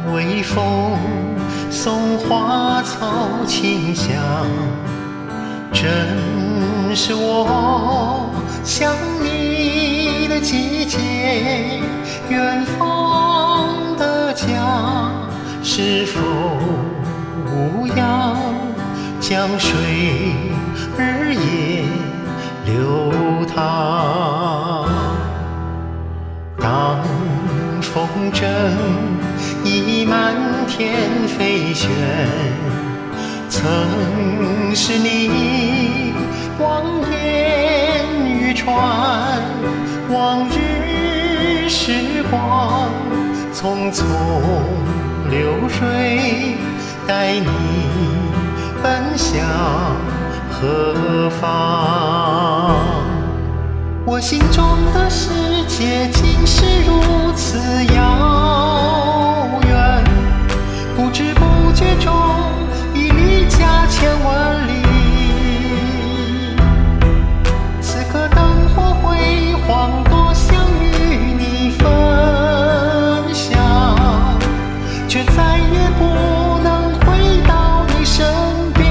微风送花草清香，正是我想你的季节。远方的家是否无恙？江水日夜流淌，当风筝已满天飞旋，曾是你望眼欲穿。往日时光匆匆流水，带你奔向何方？我心中的世界竟是如此遥远，不知不觉中已离家千万里。此刻灯火辉煌，多想与你分享，却再也不能回到你身边。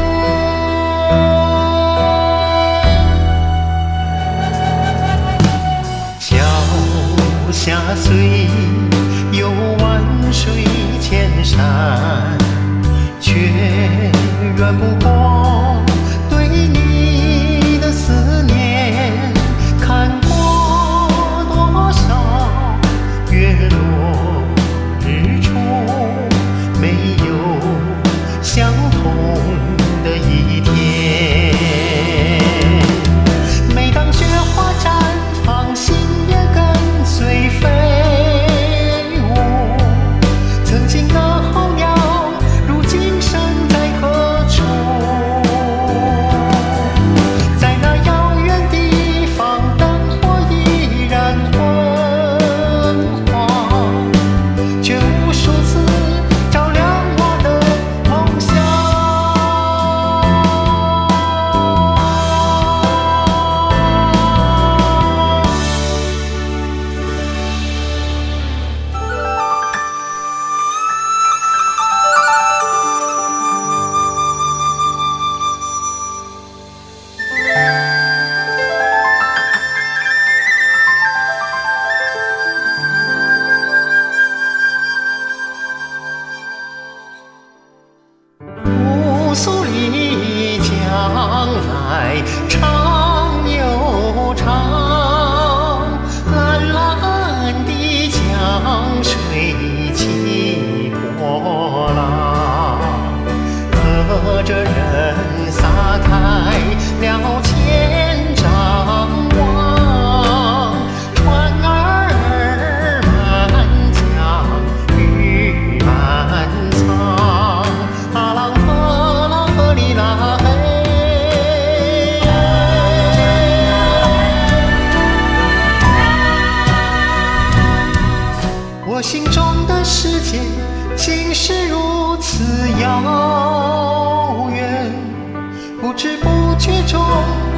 脚下虽有万水千山，却远不过对你的思念。看过多少月落日出，没有相同的一天。每当雪花绽放，心也跟随飞舞。曾经的候鸟，如今身在何处？在那遥远地方，灯火依然昏黄，却无数次照亮我的梦想。姑苏丽江来长又长，蓝蓝的江水起波浪，和着人撒开了千张网，船儿满江鱼满仓，阿郎和郎和里啦嘿。我心中的世界竟是如此遥远，不知不觉中